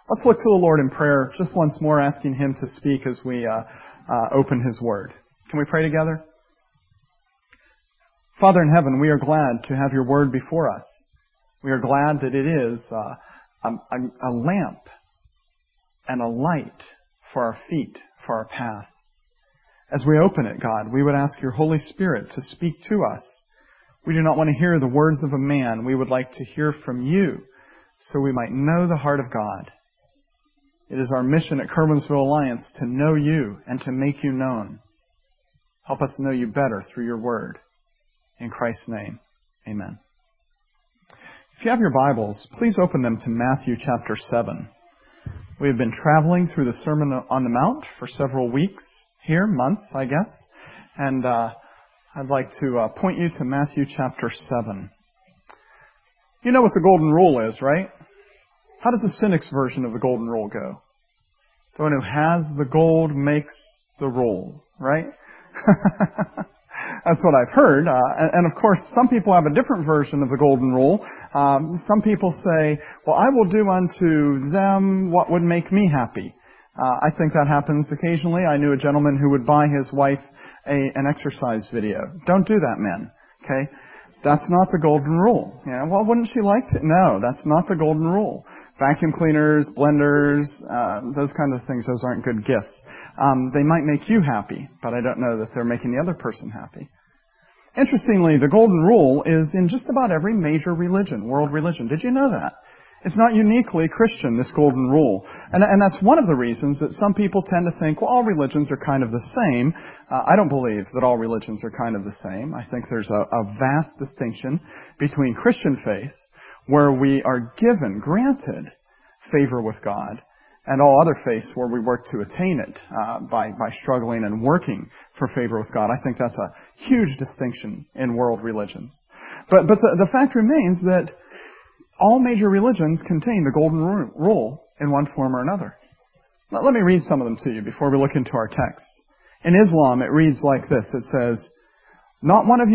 Let's look to the Lord in prayer just once more, asking Him to speak as we open His Word. Can we pray together? Father in heaven, we are glad to have your Word before us. We are glad that it is a lamp and a light for our feet, for our path. As we open it, God, we would ask your Holy Spirit to speak to us. We do not want to hear the words of a man. We would like to hear from you so we might know the heart of God. It is our mission at Curwensville Alliance to know you and to make you known. Help us know you better through your word. In Christ's name, amen. If you have your Bibles, please open them to Matthew chapter 7. We have been traveling through the Sermon on the Mount for several weeks here, months, I guess. And I'd like to point you to Matthew chapter 7. You know what the golden rule is, right? How does the cynic's version of the golden rule go? The one who has the gold makes the rule, right? That's what I've heard. And of course, some people have a different version of the golden rule. Some people say, well, I will do unto them what would make me happy. I think that happens occasionally. I knew a gentleman who would buy his wife an exercise video. Don't do that, men. Okay? That's not the golden rule. You know, well, wouldn't she like to? No, that's not the golden rule. Vacuum cleaners, blenders, those kind of things, those aren't good gifts. They might make you happy, but I don't know that they're making the other person happy. Interestingly, the golden rule is in just about every major religion, world religion. Did you know that? It's not uniquely Christian, this golden rule. And that's one of the reasons that some people tend to think, well, all religions are kind of the same. I don't believe that all religions are kind of the same. I think there's a vast distinction between Christian faith, where we are granted favor with God, and all other faiths where we work to attain it by struggling and working for favor with God. I think that's a huge distinction in world religions. But the fact remains that all major religions contain the golden rule in one form or another. Let me read some of them to you before we look into our text. In Islam, it reads like this. It says, not one of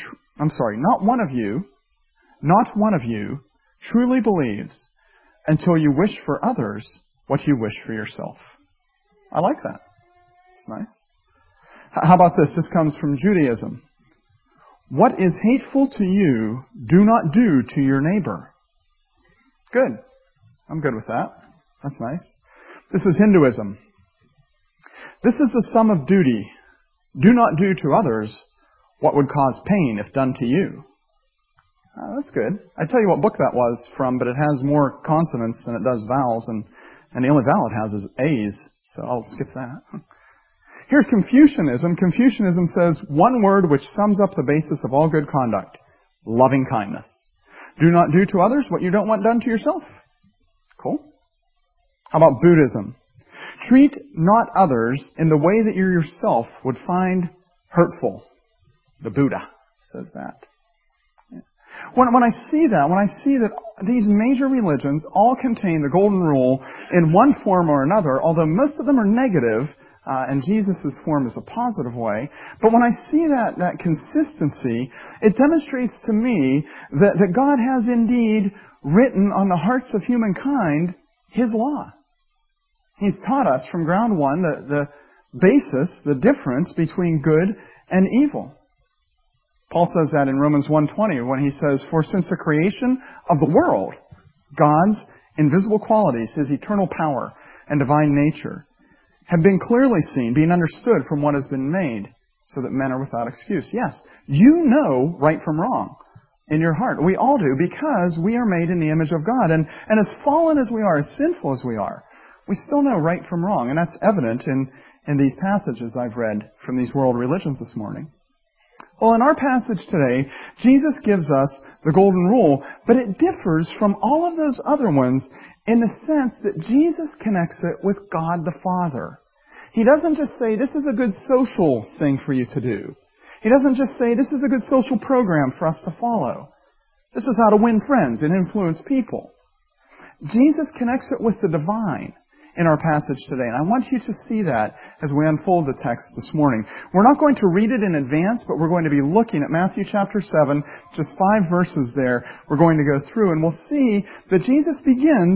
you truly believes until you wish for others what you wish for yourself. I like that. It's nice. How about this? This comes from Judaism. What is hateful to you, do not do to your neighbor. Good. I'm good with that. That's nice. This is Hinduism. This is the sum of duty. Do not do to others what would cause pain if done to you. That's good. I tell you what book that was from, but it has more consonants than it does vowels, and the only vowel it has is A's, so I'll skip that. Here's Confucianism. Confucianism says one word which sums up the basis of all good conduct: loving kindness. Do not do to others what you don't want done to yourself. Cool. How about Buddhism? Treat not others in the way that you yourself would find hurtful. The Buddha says that. When I see that these major religions all contain the golden rule in one form or another, although most of them are negative, and Jesus' form is a positive way. But when I see that consistency, it demonstrates to me that God has indeed written on the hearts of humankind His law. He's taught us from ground one the basis, the difference between good and evil. Paul says that in Romans 1:20 when he says, for since the creation of the world, God's invisible qualities, His eternal power and divine nature, have been clearly seen, being understood from what has been made, so that men are without excuse. Yes, you know right from wrong in your heart. We all do, because we are made in the image of God. And as fallen as we are, as sinful as we are, we still know right from wrong. And that's evident in these passages I've read from these world religions this morning. Well, in our passage today, Jesus gives us the golden rule, but it differs from all of those other ones in the sense that Jesus connects it with God the Father. He doesn't just say, this is a good social thing for you to do. He doesn't just say, this is a good social program for us to follow. This is how to win friends and influence people. Jesus connects it with the divine in our passage today. And I want you to see that as we unfold the text this morning. We're not going to read it in advance, but we're going to be looking at Matthew chapter 7, just 5 verses there. We're going to go through, and we'll see that Jesus begins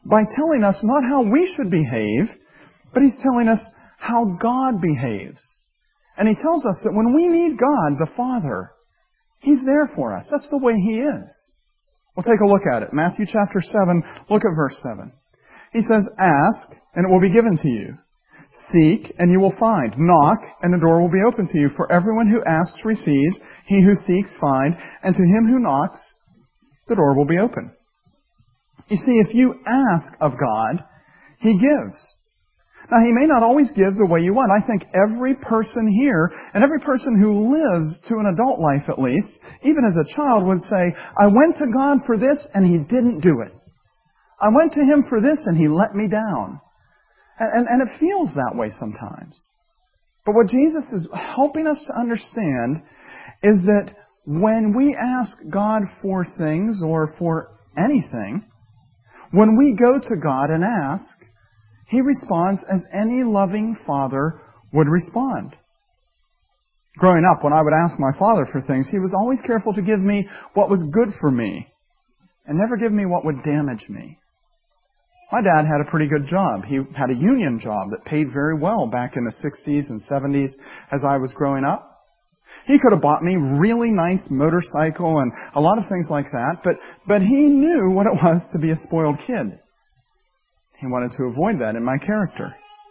by telling us not how we should behave, but He's telling us how God behaves. And He tells us that when we need God, the Father, He's there for us. That's the way He is. We'll take a look at it. Matthew chapter 7, look at verse 7. He says, "Ask, and it will be given to you. Seek, and you will find. Knock, and the door will be open to you. For everyone who asks receives, he who seeks finds, and to him who knocks, the door will be open." You see, if you ask of God, He gives. Now, He may not always give the way you want. I think every person here, and every person who lives to an adult life at least, even as a child, would say, "I went to God for this, and He didn't do it. I went to Him for this, and He let me down." And it feels that way sometimes. But what Jesus is helping us to understand is that when we ask God for things or for anything, when we go to God and ask, He responds as any loving father would respond. Growing up, when I would ask my father for things, he was always careful to give me what was good for me and never give me what would damage me. My dad had a pretty good job. He had a union job that paid very well back in the 60s and 70s as I was growing up. He could have bought me really nice motorcycle and a lot of things like that, but he knew what it was to be a spoiled kid. He wanted to avoid that in my character.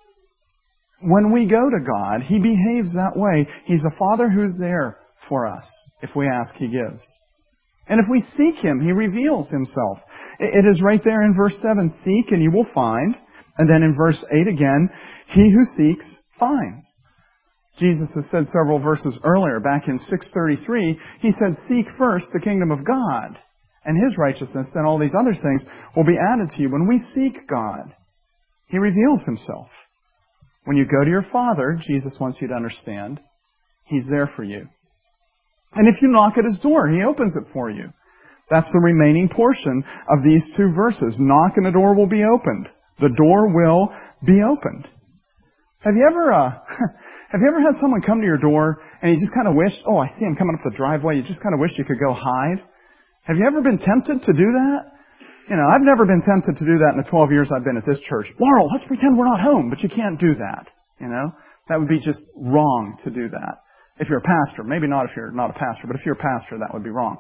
When we go to God, He behaves that way. He's a Father who's there for us. If we ask, He gives. And if we seek Him, He reveals Himself. It is right there in verse 7, "Seek and you will find." And then in verse 8 again, "He who seeks finds." Jesus has said several verses earlier, back in 6:33, He said, "Seek first the kingdom of God and His righteousness, and all these other things will be added to you." When we seek God, He reveals Himself. When you go to your Father, Jesus wants you to understand, He's there for you. And if you knock at His door, He opens it for you. That's the remaining portion of these two verses. Knock and the door will be opened. The door will be opened. Have you ever had someone come to your door and you just kind of wished, "Oh, I see him coming up the driveway." You just kind of wish you could go hide? Have you ever been tempted to do that? I've never been tempted to do that in the 12 years I've been at this church. "Laurel, let's pretend we're not home," but you can't do that. That would be just wrong to do that. If you're a pastor, maybe not if you're not a pastor, but if you're a pastor, that would be wrong.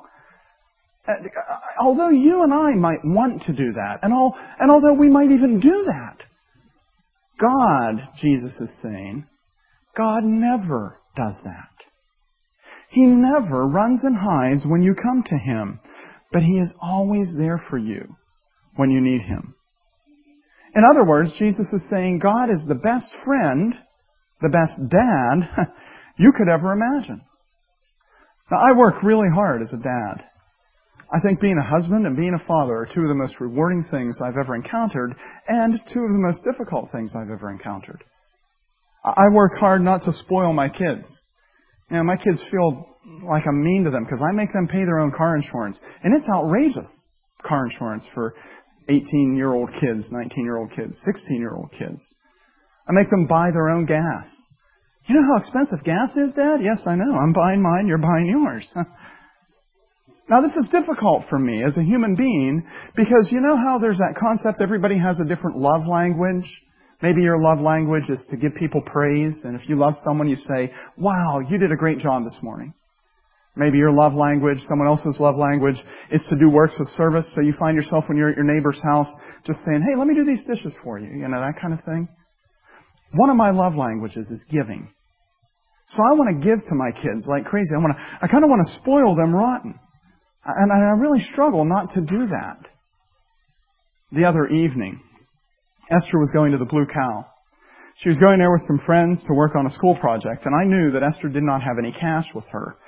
Although you and I might want to do that, and although we might even do that, God, Jesus is saying, God never does that. He never runs and hides when you come to Him, but He is always there for you when you need Him. In other words, Jesus is saying God is the best friend, the best dad you could ever imagine. Now, I work really hard as a dad. I think being a husband and being a father are two of the most rewarding things I've ever encountered, and two of the most difficult things I've ever encountered. I work hard not to spoil my kids. My kids feel like I'm mean to them because I make them pay their own car insurance. And it's outrageous, car insurance for 18-year-old kids, 19-year-old kids, 16-year-old kids. I make them buy their own gas. You know how expensive gas is, Dad? Yes, I know. I'm buying mine, you're buying yours. Now, this is difficult for me as a human being because you know how there's that concept everybody has a different love language? Maybe your love language is to give people praise, and if you love someone, you say, "Wow, you did a great job this morning." Maybe your love language, someone else's love language, is to do works of service, so you find yourself when you're at your neighbor's house just saying, "Hey, let me do these dishes for you," that kind of thing. One of my love languages is giving. So I want to give to my kids like crazy. I kind of want to spoil them rotten. And I really struggle not to do that. The other evening, Esther was going to the Blue Cow. She was going there with some friends to work on a school project, and I knew that Esther did not have any cash with her.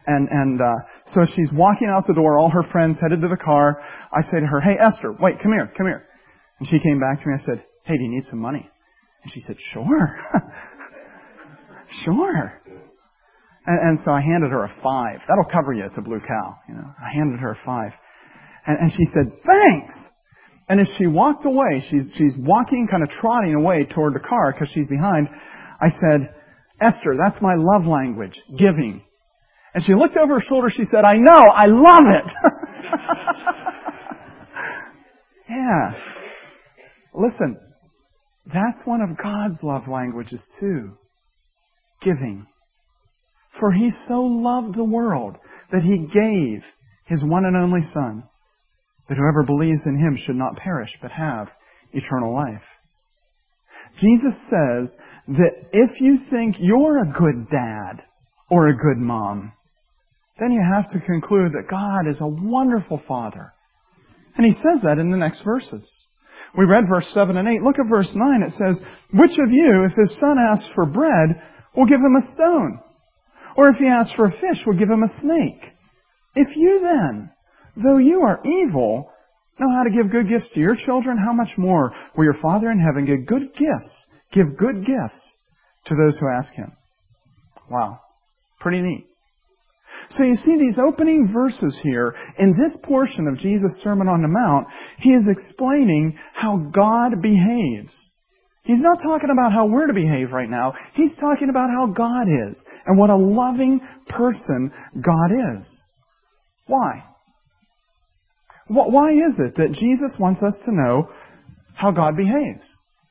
So she's walking out the door, all her friends headed to the car. I say to her, "Hey, Esther, wait, come here. And she came back to me. I said, "Hey, do you need some money?" And she said, "Sure." Sure. And so I handed her a $5. That'll cover you at the Blue Cow. I handed her a $5. And she said, "Thanks." And as she walked away, she's walking, kind of trotting away toward the car because she's behind. I said, "Esther, that's my love language, giving." And she looked over her shoulder. She said, "I know, I love it." Yeah. Listen, that's one of God's love languages too. Giving. For He so loved the world that He gave His one and only Son, that whoever believes in Him should not perish but have eternal life. Jesus says that if you think you're a good dad or a good mom, then you have to conclude that God is a wonderful Father. And He says that in the next verses. We read verse 7 and 8. Look at verse 9. It says, which of you, if his son asks for bread, will give him a stone? Or if he asks for a fish, will give him a snake? If you then, though you are evil, know how to give good gifts to your children, how much more will your Father in heaven give good gifts to those who ask Him? Wow. Pretty neat. So you see these opening verses here, in this portion of Jesus' Sermon on the Mount, He is explaining how God behaves. He's not talking about how we're to behave right now. He's talking about how God is and what a loving person God is. Why? Why is it that Jesus wants us to know how God behaves?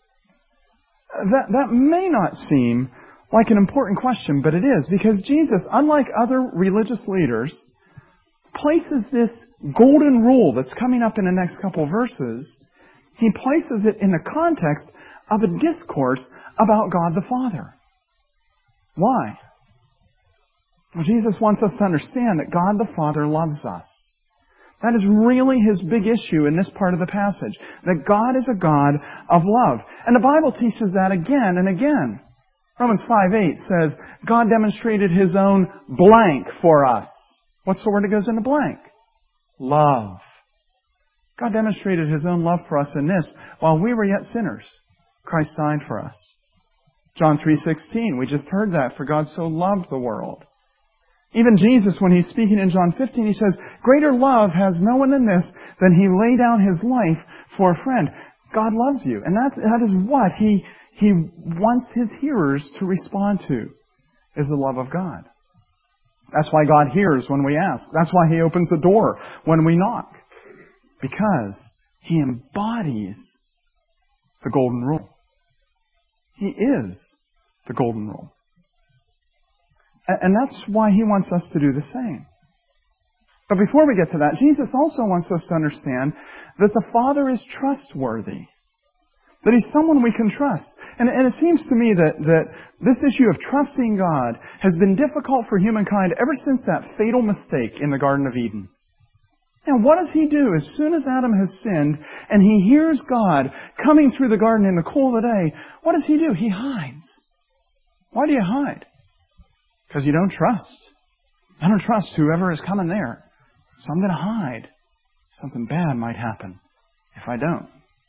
That may not seem like an important question, but it is, because Jesus, unlike other religious leaders, places this golden rule that's coming up in the next couple of verses, He places it in the context of a discourse about God the Father. Why? Well, Jesus wants us to understand that God the Father loves us. That is really His big issue in this part of the passage. That God is a God of love. And the Bible teaches that again and again. Romans 5:8 says, God demonstrated His own blank for us. What's the word that goes into blank? Love. God demonstrated His own love for us in this: while we were yet sinners, Christ died for us. John 3:16, we just heard that, for God so loved the world. Even Jesus, when He's speaking in John 15, He says, greater love has no one than this, than He lay down His life for a friend. God loves you. And that is what He wants His hearers to respond to, is the love of God. That's why God hears when we ask. That's why He opens the door when we knock. Because He embodies the golden rule. He is the golden rule. And that's why He wants us to do the same. But before we get to that, Jesus also wants us to understand that the Father is trustworthy. That He's someone we can trust. And it seems to me that this issue of trusting God has been difficult for humankind ever since that fatal mistake in the Garden of Eden. And what does He do as soon as Adam has sinned and he hears God coming through the garden in the cool of the day? What does he do? He hides. Why do you hide? Because you don't trust. I don't trust whoever is coming there. So I'm going to hide. Something bad might happen if I don't.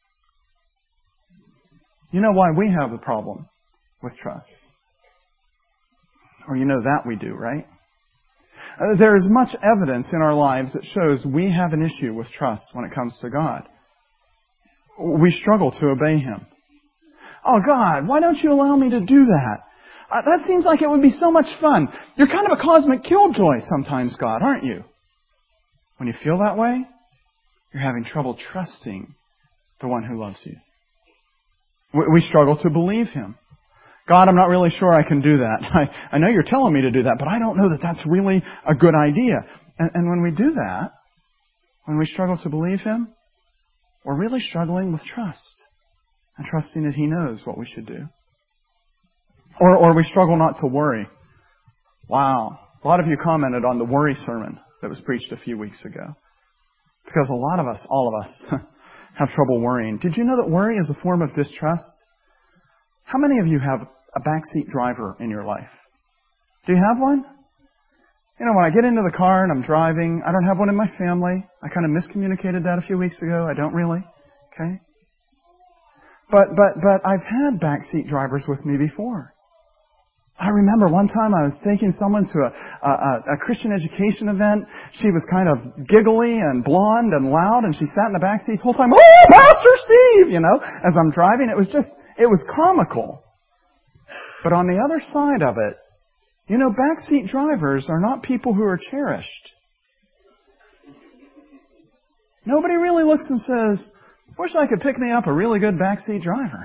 You know why we have a problem with trust? Or you know that we do, right? There is much evidence in our lives that shows we have an issue with trust when it comes to God. We struggle to obey Him. Oh God, why don't you allow me to do that? That seems like it would be so much fun. You're kind of a cosmic killjoy sometimes, God, aren't you? When you feel that way, you're having trouble trusting the one who loves you. We struggle to believe Him. God, I'm not really sure I can do that. I know you're telling me to do that, but I don't know that that's really a good idea. And when we do that, when we struggle to believe Him, we're really struggling with trust. And trusting that He knows what we should do. Or we struggle not to worry. Wow. A lot of you commented on the worry sermon that was preached a few weeks ago. Because a lot of us, all of us, have trouble worrying. Did you know that worry is a form of distrust? How many of you have a backseat driver in your life? Do you have one? You know, when I get into the car and I'm driving, I don't have one in my family. I kind of miscommunicated that a few weeks ago. I don't really. Okay? But I've had backseat drivers with me before. I remember one time I was taking someone to a Christian education event. She was kind of giggly and blonde and loud, and she sat in the back seat the whole time. Oh, Pastor Steve! You know, as I'm driving, it was comical. But on the other side of it, you know, backseat drivers are not people who are cherished. Nobody really looks and says, Wish I could pick me up a really good backseat driver.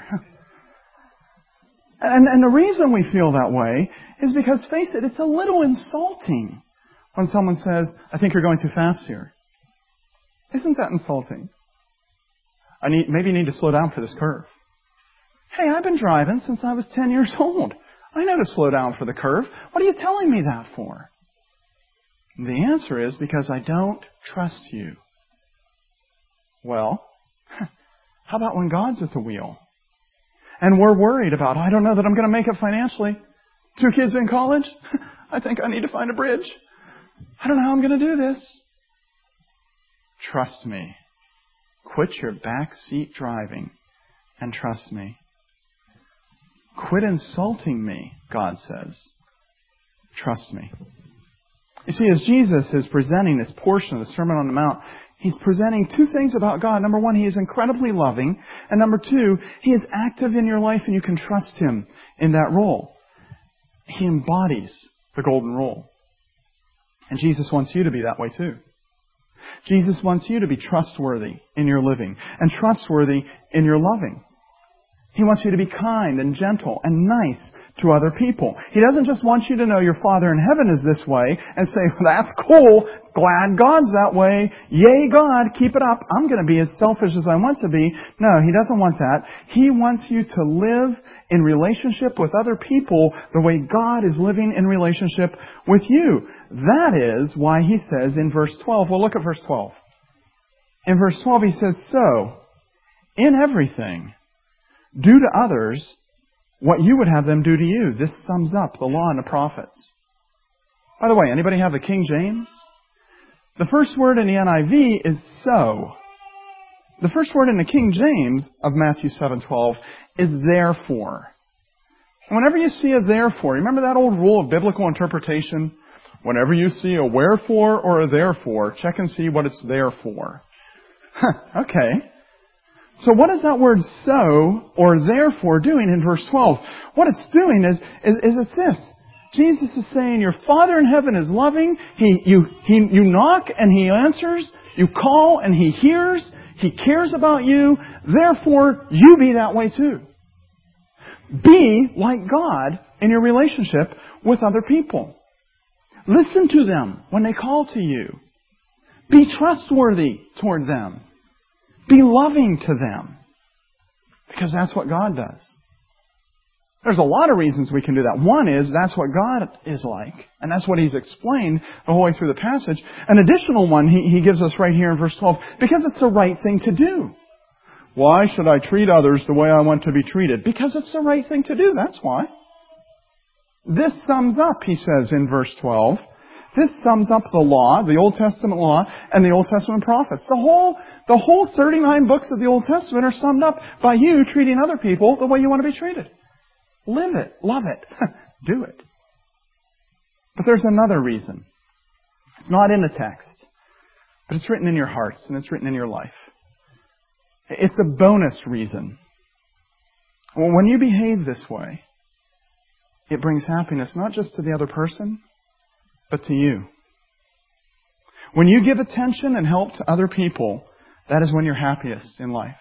And the reason we feel that way is because, face it, it's a little insulting when someone says, I think you're going too fast here. Isn't that insulting? Maybe you need to slow down for this curve. Hey, I've been driving since I was 10 years old. I know to slow down for the curve. What are you telling me that for? The answer is because I don't trust you. Well, how about when God's at the wheel? And we're worried about, I don't know that I'm going to make it financially. 2 kids in college? I think I need to find a bridge. I don't know how I'm going to do this. Trust me. Quit your backseat driving and trust me. Quit insulting me, God says. Trust me. You see, as Jesus is presenting this portion of the Sermon on the Mount, He's presenting 2 things about God. Number 1, He is incredibly loving. And number 2, He is active in your life and you can trust Him in that role. He embodies the golden rule. And Jesus wants you to be that way too. Jesus wants you to be trustworthy in your living and trustworthy in your loving. He wants you to be kind and gentle and nice to other people. He doesn't just want you to know your Father in heaven is this way and say, well, that's cool, glad God's that way, yay God, keep it up, I'm going to be as selfish as I want to be. No, He doesn't want that. He wants you to live in relationship with other people the way God is living in relationship with you. That is why He says in verse 12, well, look at verse 12. In verse 12 He says, so, in everything, do to others what you would have them do to you. This sums up the law and the prophets. By the way, anybody have the King James? The first word in the NIV is so. The first word in the King James of Matthew 7:12 is therefore. And whenever you see a therefore, remember that old rule of biblical interpretation? Whenever you see a wherefore or a therefore, check and see what it's there for. Okay. So what is that word so or therefore doing in verse 12? What it's doing is it's this. Jesus is saying your Father in heaven is loving. You knock and He answers. You call and He hears. He cares about you. Therefore, you be that way too. Be like God in your relationship with other people. Listen to them when they call to you. Be trustworthy toward them. Be loving to them. Because that's what God does. There's a lot of reasons we can do that. One is that's what God is like. And that's what He's explained the whole way through the passage. An additional one He gives us right here in verse 12. Because it's the right thing to do. Why should I treat others the way I want to be treated? Because it's the right thing to do. That's why. This sums up, He says in verse 12. This sums up the law, the Old Testament law, and the Old Testament prophets. The whole 39 books of the Old Testament are summed up by you treating other people the way you want to be treated. Live it. Love it. Do it. But there's another reason. It's not in the text, but it's written in your hearts and it's written in your life. It's a bonus reason. When you behave this way, it brings happiness not just to the other person, but to you. When you give attention and help to other people, that is when you're happiest in life.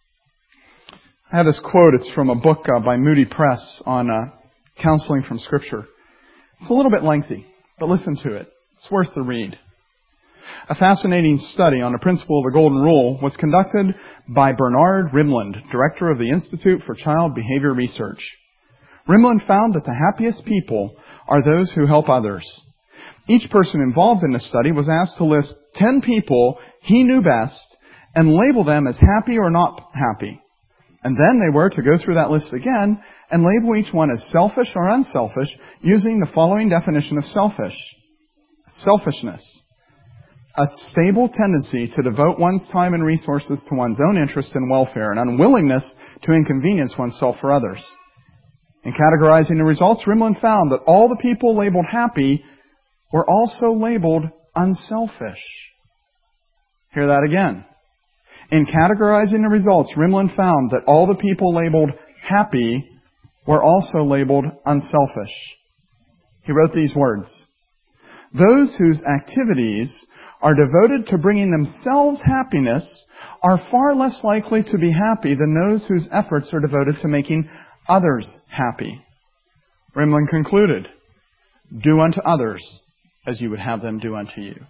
I have this quote. It's from a book by Moody Press on counseling from Scripture. It's a little bit lengthy, but listen to it. It's worth the read. A fascinating study on the principle of the Golden Rule was conducted by Bernard Rimland, director of the Institute for Child Behavior Research. Rimland found that the happiest people are those who help others. Each person involved in the study was asked to list 10 people he knew best and label them as happy or not happy. And then they were to go through that list again and label each one as selfish or unselfish using the following definition of selfish. Selfishness. A stable tendency to devote one's time and resources to one's own interest and welfare, and unwillingness to inconvenience oneself for others. In categorizing the results, Rimland found that all the people labeled happy were also labeled unselfish. Hear that again. In categorizing the results, Rimland found that all the people labeled happy were also labeled unselfish. He wrote these words: those whose activities are devoted to bringing themselves happiness are far less likely to be happy than those whose efforts are devoted to making others happy. Rimland concluded, do unto others as you would have them do unto you.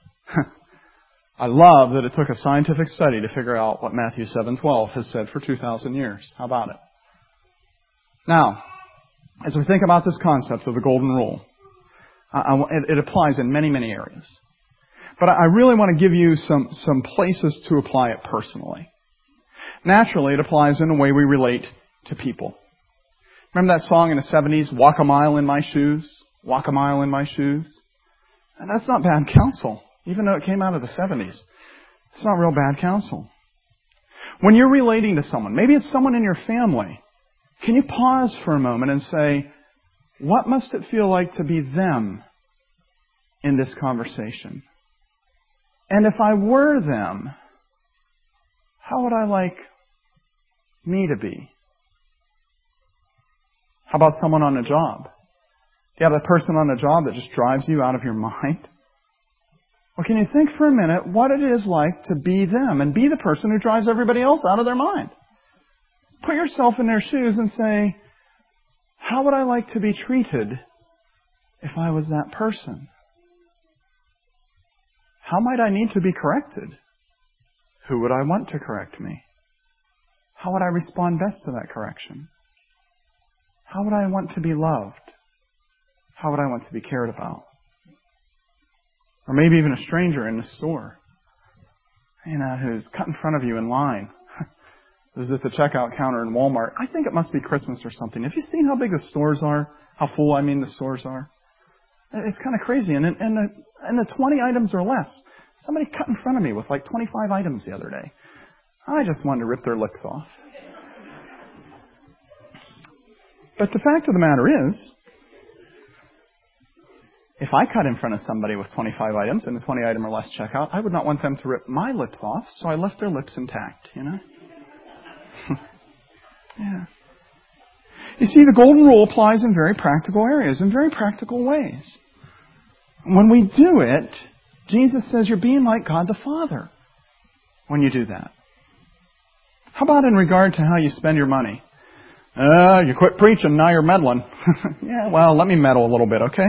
I love that it took a scientific study to figure out what Matthew 7:12 has said for 2,000 years. How about it? Now, as we think about this concept of the golden rule, it applies in many, many areas. But I really want to give you some places to apply it personally. Naturally, it applies in the way we relate to people. Remember that song in the 70s, Walk a Mile in My Shoes? Walk a Mile in My Shoes? And that's not bad counsel, even though it came out of the 70s. It's not real bad counsel. When you're relating to someone, maybe it's someone in your family, can you pause for a moment and say, what must it feel like to be them in this conversation? And if I were them, how would I like me to be? How about someone on a job? Do you have that person on a job that just drives you out of your mind? Well, can you think for a minute what it is like to be them and be the person who drives everybody else out of their mind? Put yourself in their shoes and say, how would I like to be treated if I was that person? How might I need to be corrected? Who would I want to correct me? How would I respond best to that correction? How would I want to be loved? How would I want to be cared about? Or maybe even a stranger in the store, who's cut in front of you in line. Who's at the checkout counter in Walmart. I think it must be Christmas or something. Have you seen how big the stores are? How full, the stores are? It's kind of crazy. And the 20 items or less. Somebody cut in front of me with like 25 items the other day. I just wanted to rip their lips off. But the fact of the matter is, if I cut in front of somebody with 25 items and a 20 item or less checkout, I would not want them to rip my lips off, so I left their lips intact, Yeah. You see, the golden rule applies in very practical areas, in very practical ways. When we do it, Jesus says you're being like God the Father when you do that. How about in regard to how you spend your money? You quit preaching, now you're meddling. Yeah, well, let me meddle a little bit, okay?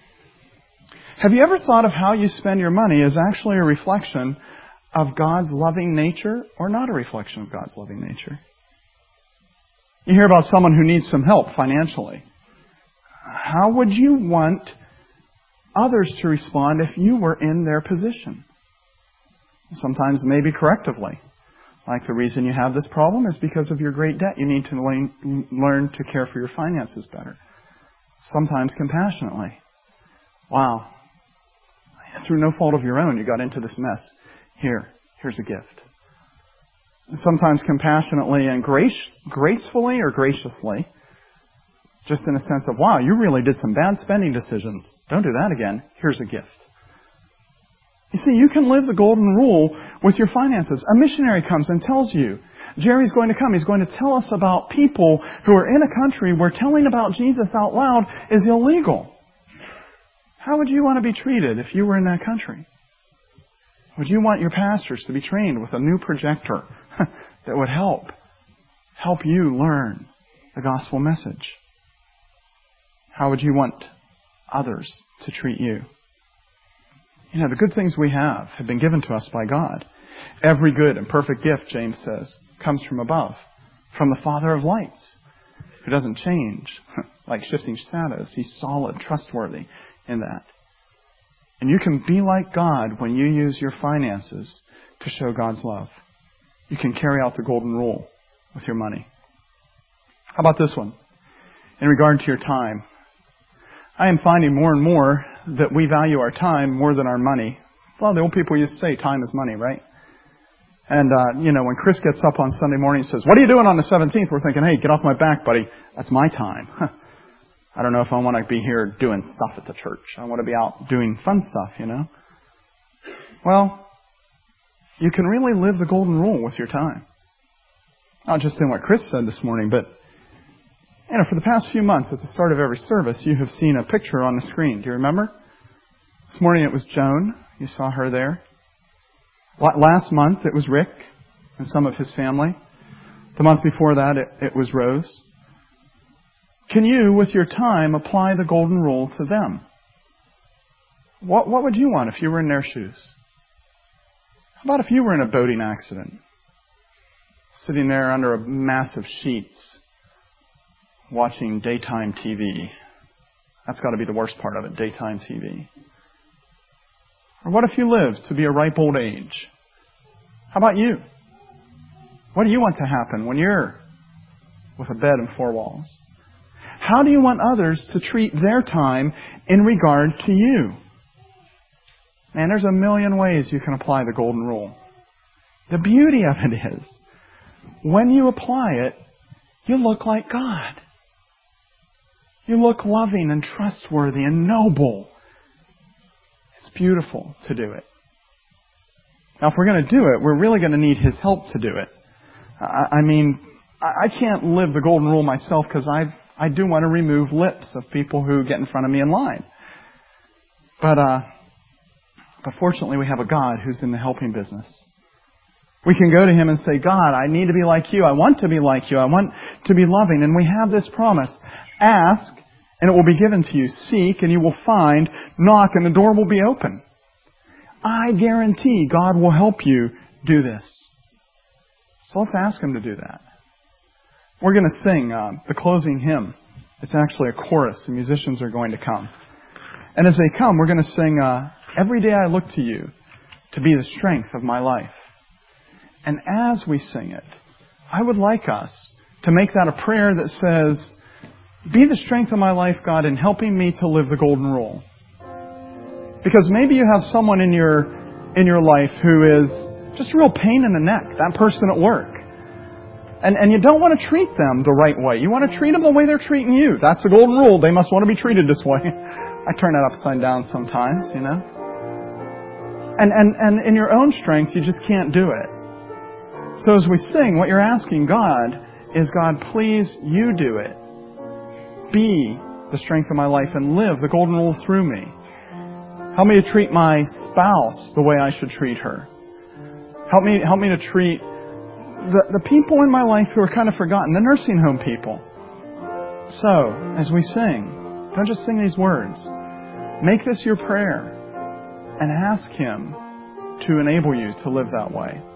Have you ever thought of how you spend your money as actually a reflection of God's loving nature or not a reflection of God's loving nature? You hear about someone who needs some help financially. How would you want others to respond if you were in their position? Sometimes maybe correctively. Like the reason you have this problem is because of your great debt. You need to learn to care for your finances better. Sometimes compassionately. Wow. Through no fault of your own, you got into this mess. Here's a gift. Sometimes compassionately and gracefully or graciously, just in a sense of, wow, you really did some bad spending decisions. Don't do that again. Here's a gift. You see, you can live the golden rule with your finances. A missionary comes and tells you, Jerry's going to come. He's going to tell us about people who are in a country where telling about Jesus out loud is illegal. How would you want to be treated if you were in that country? Would you want your pastors to be trained with a new projector that would help you learn the gospel message? How would you want others to treat you? The good things we have been given to us by God. Every good and perfect gift, James says, comes from above, from the Father of lights, who doesn't change like shifting shadows. He's solid, trustworthy in that. And you can be like God when you use your finances to show God's love. You can carry out the golden rule with your money. How about this one? In regard to your time. I am finding more and more that we value our time more than our money. Well, the old people used to say time is money, right? And, when Chris gets up on Sunday morning and says, what are you doing on the 17th? We're thinking, hey, get off my back, buddy. That's my time. I don't know if I want to be here doing stuff at the church. I want to be out doing fun stuff, Well, you can really live the golden rule with your time. Not just in what Chris said this morning, but, for the past few months at the start of every service, you have seen a picture on the screen. Do you remember? This morning it was Joan You saw her there. Last month it was Rick and some of his family. The month before that it was Rose. Can you, with your time, apply the golden rule to them? What would you want if you were in their shoes? How about if you were in a boating accident? Sitting there under massive sheets, watching daytime TV. That's got to be the worst part of it, daytime TV. Or what if you lived to be a ripe old age? How about you? What do you want to happen when you're with a bed and four walls? How do you want others to treat their time in regard to you? Man, there's a million ways you can apply the golden rule. The beauty of it is, when you apply it, you look like God. You look loving and trustworthy and noble. It's beautiful to do it. Now, if we're going to do it, we're really going to need His help to do it. I can't live the golden rule myself because I do want to remove lips of people who get in front of me in line. But fortunately, we have a God who's in the helping business. We can go to Him and say, God, I need to be like You. I want to be like You. I want to be loving. And we have this promise. Ask, and it will be given to you. Seek, and you will find. Knock, and the door will be open. I guarantee God will help you do this. So let's ask Him to do that. We're going to sing the closing hymn. It's actually a chorus. The musicians are going to come. And as they come, we're going to sing, Every Day I Look to You to be the strength of my life. And as we sing it, I would like us to make that a prayer that says, be the strength of my life, God, in helping me to live the golden rule. Because maybe you have someone in your life who is just a real pain in the neck, that person at work. And you don't want to treat them the right way. You want to treat them the way they're treating you. That's the golden rule. They must want to be treated this way. I turn that upside down sometimes, you know. And in your own strength, you just can't do it. So as we sing, what you're asking God is, God, please, You do it. Be the strength of my life and live the golden rule through me. Help me to treat my spouse the way I should treat her. Help me to treat the people in my life who are kind of forgotten, the nursing home people. So, as we sing, don't just sing these words. Make this your prayer and ask Him to enable you to live that way.